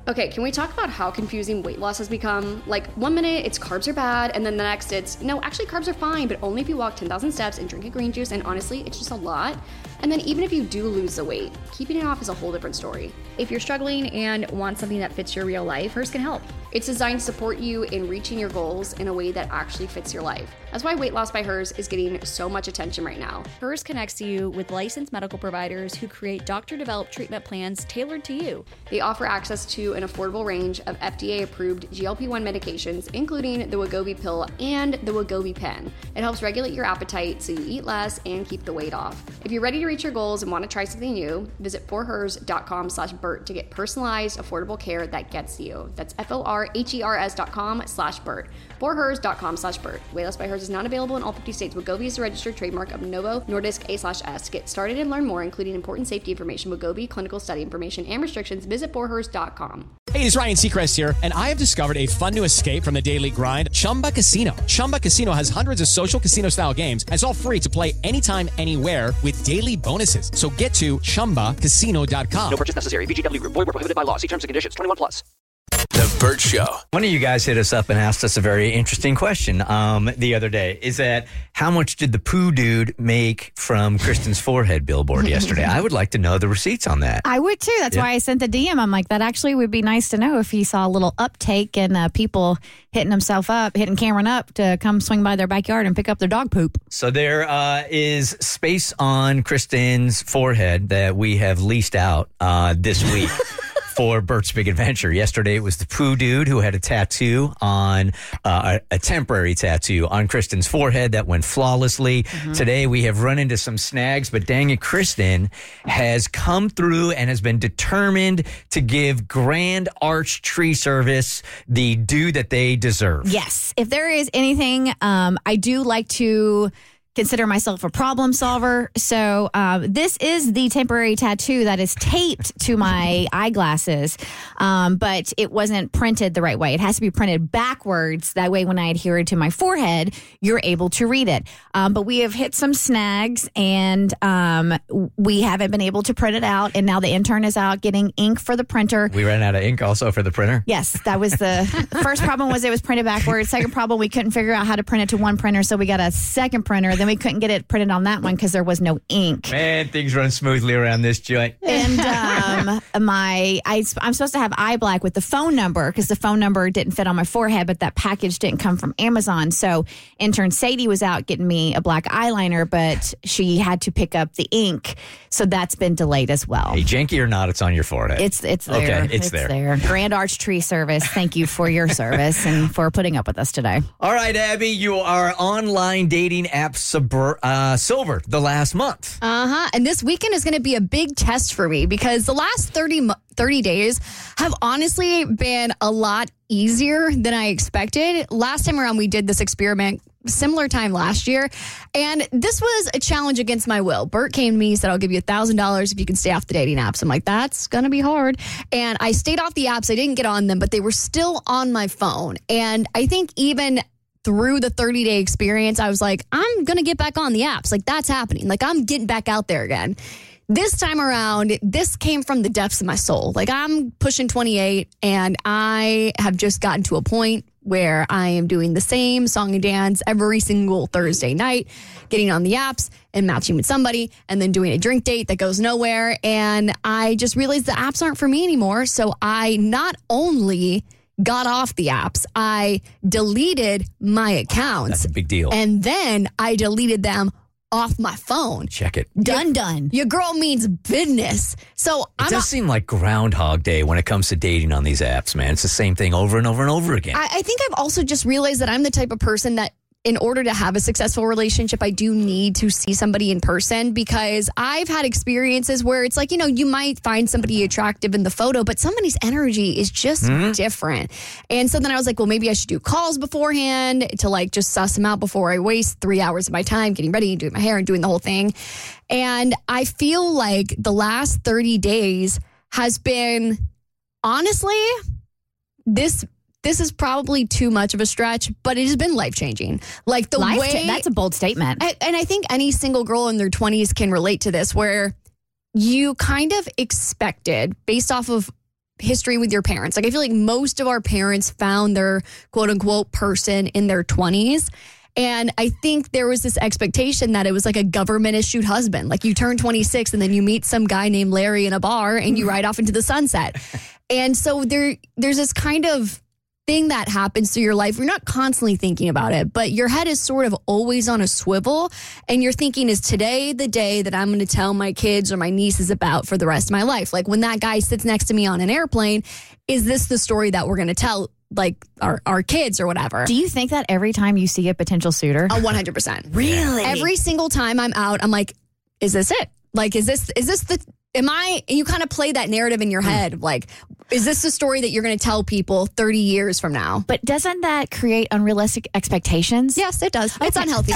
Okay, can we talk about how confusing weight loss has become? Like, 1 minute it's carbs are bad, and then the next it's, no, actually carbs are fine, but only if you walk 10,000 steps and drink a green juice, and honestly, it's just a lot. And then even if you do lose the weight, keeping it off is a whole different story. If you're struggling and want something that fits your real life, Hers can help. It's designed to support you in reaching your goals in a way that actually fits your life. That's why Weight Loss by Hers is getting so much attention right now. Hers connects you with licensed medical providers who create doctor-developed treatment plans tailored to you. They offer access to an affordable range of FDA-approved GLP-1 medications, including the Wegovy pill and the Wegovy pen. It helps regulate your appetite so you eat less and keep the weight off. If you're ready to reach your goals and want to try something new, visit forhers.com/Bert to get personalized, affordable care that gets you. That's forhers.com/Bert. forhers.com/Bert. Weight Loss by Hers is not available in all 50 states. Wegovy is a registered trademark of Novo Nordisk A/S. To get started and learn more, including important safety information, Wegovy clinical study information, and restrictions, visit forhers.com. Hey, it's Ryan Seacrest here, and I have discovered a fun new escape from the daily grind, Chumba Casino. Chumba Casino has hundreds of social casino-style games, and it's all free to play anytime, anywhere with daily bonuses. So get to ChumbaCasino.com. No purchase necessary. VGW Group. Void where prohibited by law. See terms and conditions. 21+. The Bert Show. One of you guys hit us up and asked us a very interesting question the other day. Is that how much did the poo dude make from Kristen's forehead billboard yesterday? I would like to know the receipts on that. I would too. That's why I sent the DM. I'm like, that actually would be nice to know if he saw a little uptake and people hitting Cameron up to come swing by their backyard and pick up their dog poop. So there is space on Kristen's forehead that we have leased out this week. For Bert's Big Adventure. Yesterday, it was the poo dude who had a tattoo on, a temporary tattoo on Kristen's forehead that went flawlessly. Mm-hmm. Today, we have run into some snags, but dang it, Kristen has come through and has been determined to give Grand Arch Tree Service the due that they deserve. Yes. If there is anything, I do like to consider myself a problem solver. So this is the temporary tattoo that is taped to my eyeglasses, but it wasn't printed the right way. It has to be printed backwards. That way, when I adhere it to my forehead, you're able to read it. But we have hit some snags, and we haven't been able to print it out. And now the intern is out getting ink for the printer. We ran out of ink also for the printer? Yes, that was the first problem was it was printed backwards. Second problem, we couldn't figure out how to print it to one printer, so we got a second printer. Then we couldn't get it printed on that one because there was no ink. Man, things run smoothly around this joint. And I'm supposed to have eye black with the phone number because the phone number didn't fit on my forehead, but that package didn't come from Amazon. So intern Sadie was out getting me a black eyeliner, but she had to pick up the ink. So that's been delayed as well. Hey, janky or not, it's on your forehead. It's there. Okay, it's there. Grand Arch Tree Service, thank you for your service and for putting up with us today. All right, Abby, you are online dating app Silver the last month. And this weekend is going to be a big test for me because the last 30 days have honestly been a lot easier than I expected. Last time around, we did this experiment similar time last year, and this was a challenge against my will. Bert came to me, said, I'll give you $1,000 if you can stay off the dating apps. I'm like, that's going to be hard. And I stayed off the apps. I didn't get on them, but they were still on my phone. And I think even through the 30-day experience, I was like, I'm going to get back on the apps. Like, that's happening. Like, I'm getting back out there again. This time around, this came from the depths of my soul. Like, I'm pushing 28, and I have just gotten to a point where I am doing the same song and dance every single Thursday night, getting on the apps and matching with somebody, and then doing a drink date that goes nowhere. And I just realized the apps aren't for me anymore. So I not only got off the apps, I deleted my accounts. That's a big deal. And then I deleted them off my phone. Check it. Done. Your girl means business. So it does seem like Groundhog Day when it comes to dating on these apps, man. It's the same thing over and over and over again. I think I've also just realized that I'm the type of person that in order to have a successful relationship, I do need to see somebody in person, because I've had experiences where it's like, you might find somebody attractive in the photo, but somebody's energy is just different. And so then I was like, well, maybe I should do calls beforehand to like just suss them out before I waste 3 hours of my time getting ready and doing my hair and doing the whole thing. And I feel like the last 30 days has been, honestly, this is probably too much of a stretch, but it has been life-changing. Like the way... That's a bold statement. And I think any single girl in their 20s can relate to this, where you kind of expected, based off of history with your parents. Like I feel like most of our parents found their quote unquote person in their 20s. And I think there was this expectation that it was like a government issued husband. Like you turn 26 and then you meet some guy named Larry in a bar and you ride off into the sunset. And so there's this kind of thing that happens through your life. You're not constantly thinking about it, but your head is sort of always on a swivel. And you're thinking, is today the day that I'm going to tell my kids or my nieces about for the rest of my life? Like when that guy sits next to me on an airplane, is this the story that we're going to tell? Like our kids or whatever. Do you think that every time you see a potential suiter? 100%. Really? Every single time I'm out, I'm like, is this it? Like, is this you kind of play that narrative in your head. Like, is this the story that you're going to tell people 30 years from now? But doesn't that create unrealistic expectations? Yes, it does. It's unhealthy.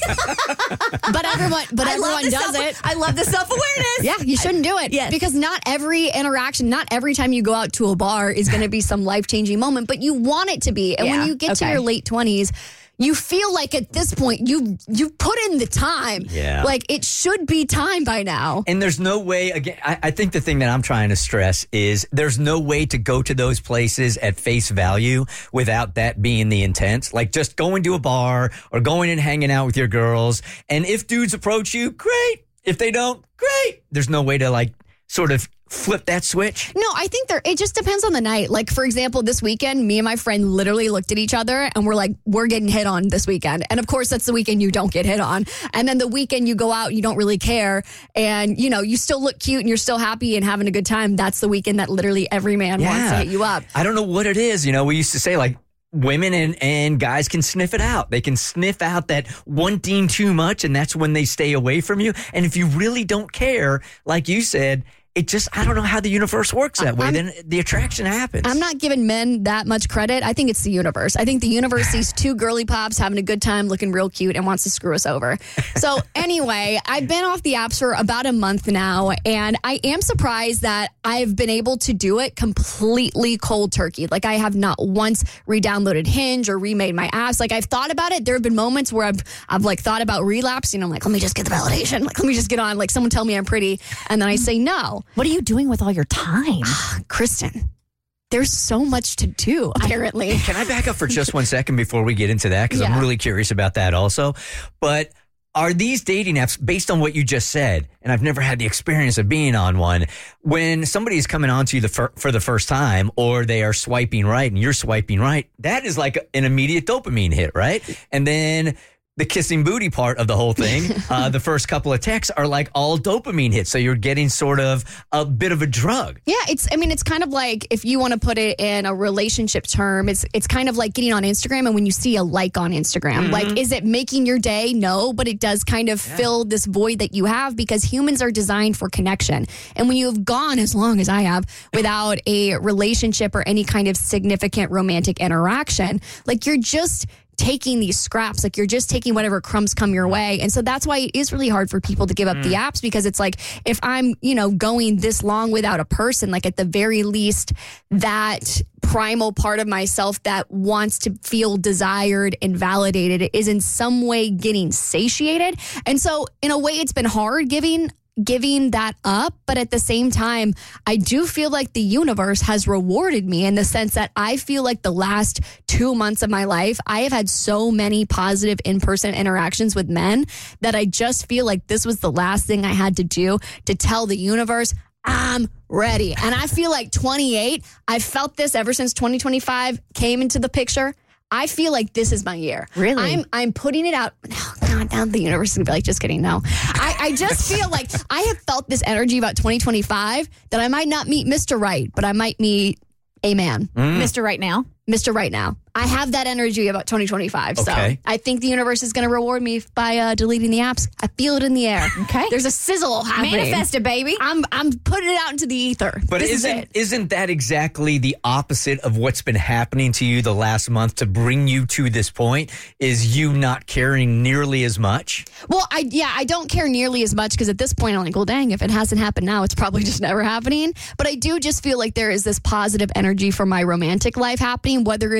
but everyone does it. I love the self-awareness. Yeah, you shouldn't do it. Yes. Because not every interaction, not every time you go out to a bar is going to be some life-changing moment, but you want it to be. And when you get to your late 20s, you feel like at this point you put in the time. Yeah. Like it should be time by now. And there's no way, again, I think the thing that I'm trying to stress is there's no way to go to those places at face value without that being the intent. Like just going to a bar or going and hanging out with your girls. And if dudes approach you, great. If they don't, great. There's no way to like sort of flip that switch? No, I think it just depends on the night. Like, for example, this weekend, me and my friend literally looked at each other and we're like, we're getting hit on this weekend. And of course, that's the weekend you don't get hit on. And then the weekend you go out, you don't really care. And, you know, you still look cute and you're still happy and having a good time. That's the weekend that literally every man wants to hit you up. I don't know what it is. You know, we used to say like, women and guys can sniff it out. They can sniff out that wanting too much, and that's when they stay away from you. And if you really don't care, like you said, it just, I don't know how the universe works that way. Then the attraction happens. I'm not giving men that much credit. I think it's the universe. I think the universe sees two girly pops having a good time, looking real cute, and wants to screw us over. So anyway, I've been off the apps for about a month now, and I am surprised that I've been able to do it completely cold turkey. Like I have not once re-downloaded Hinge or remade my apps. Like I've thought about it. There have been moments where I've like thought about relapsing. I'm like, let me just get the validation. Like, let me just get on. Like someone tell me I'm pretty. And then I say no. What are you doing with all your time? Kristen, there's so much to do, apparently. Can I back up for just 1 second before we get into that? Because I'm really curious about that also. But are these dating apps, based on what you just said, and I've never had the experience of being on one, when somebody is coming on to you for the first time, or they are swiping right and you're swiping right, that is like an immediate dopamine hit, right? And then the kissing booty part of the whole thing, the first couple of texts are like all dopamine hits. So you're getting sort of a bit of a drug. Yeah, it's kind of like, if you want to put it in a relationship term, it's kind of like getting on Instagram and when you see a like on Instagram. Mm-hmm. Like, is it making your day? No, but it does kind of fill this void that you have, because humans are designed for connection. And when you've gone as long as I have without a relationship or any kind of significant romantic interaction, like you're just taking these scraps, like you're just taking whatever crumbs come your way. And so that's why it is really hard for people to give up the apps, because it's like, if I'm, going this long without a person, like at the very least, that primal part of myself that wants to feel desired and validated is in some way getting satiated. And so in a way, it's been hard giving that up, but at the same time, I do feel like the universe has rewarded me in the sense that I feel like the last 2 months of my life, I have had so many positive in-person interactions with men that I just feel like this was the last thing I had to do to tell the universe, I'm ready. And I feel like 28, I've felt this ever since 2025 came into the picture. I feel like this is my year. Really? I'm putting it out. Oh, God, now the universe is going to be like, just kidding. No. I just feel like I have felt this energy about 2025 that I might not meet Mr. Right, but I might meet a man. Mr. Right Now? Mr. Right Now. I have that energy about 2025. Okay. So I think the universe is going to reward me by deleting the apps. I feel it in the air. Okay. There's a sizzle happening. Manifest it, baby. I'm putting it out into the ether. But isn't that exactly the opposite of what's been happening to you the last month to bring you to this point? Is you not caring nearly as much? Well, I don't care nearly as much, because at this point I'm like, well, dang, if it hasn't happened now, it's probably just never happening. But I do just feel like there is this positive energy for my romantic life happening, whether it is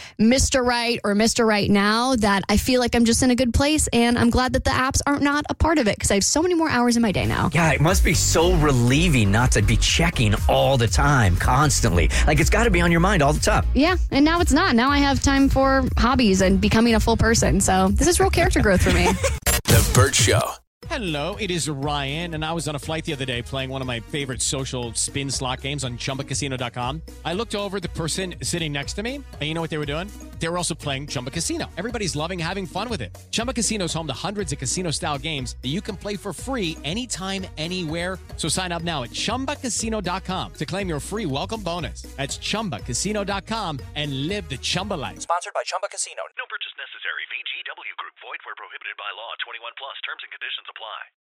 Mr. Right or Mr. Right Now that I feel like I'm just in a good place, and I'm glad that the apps aren't not a part of it because I have so many more hours in my day now. Yeah, it must be so relieving not to be checking all the time, constantly. Like, it's got to be on your mind all the time. Yeah, and now it's not. Now I have time for hobbies and becoming a full person. So this is real character growth for me. The Burt Show. Hello, it is Ryan, and I was on a flight the other day playing one of my favorite social spin slot games on ChumbaCasino.com. I looked over the person sitting next to me, and you know what they were doing? They were also playing Chumba Casino. Everybody's loving having fun with it. Chumba Casino is home to hundreds of casino-style games that you can play for free anytime, anywhere. So sign up now at ChumbaCasino.com to claim your free welcome bonus. That's ChumbaCasino.com and live the Chumba life. Sponsored by Chumba Casino. No purchase necessary. VGW Group. Void where prohibited by law. 21 plus. Terms and conditions apply.